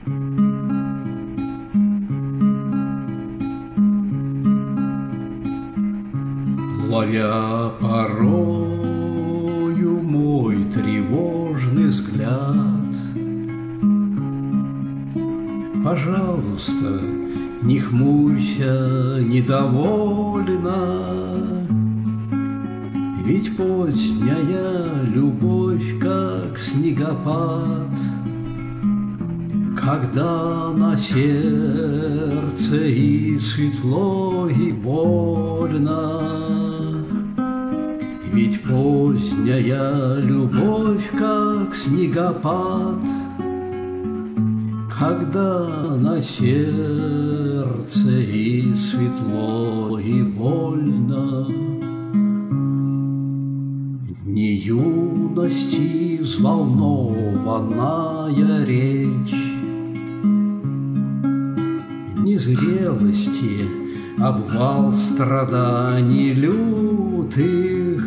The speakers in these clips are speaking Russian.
Ловя порою мой тревожный взгляд, пожалуйста, не хмурься недовольно, ведь поздняя любовь, как снегопад, когда на сердце и светло, и больно. Ведь поздняя любовь, как снегопад, когда на сердце и светло, и больно. Не юности взволнованная речь, не зрелости обвал страданий лютых,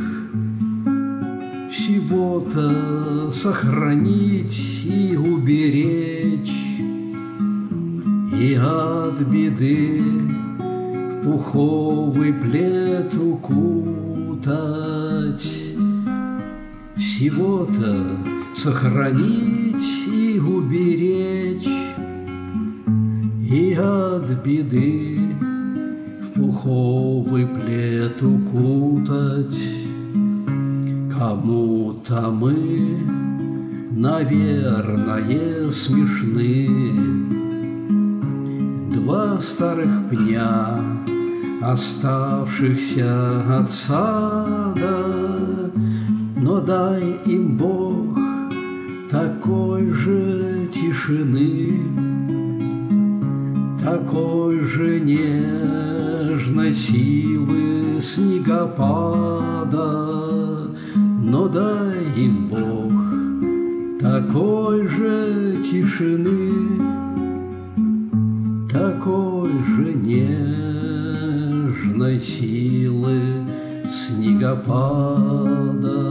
всего-то сохранить и уберечь, и от беды в пуховый плед укутать, всего-то сохранить и уберечь, и от беды в пуховый плед укутать. Кому-то мы, наверное, смешны, два старых пня, оставшихся от сада, но дай им Бог такой же тишины, такой же нежной силы снегопада, но дай им Бог такой же тишины, такой же нежной силы снегопада.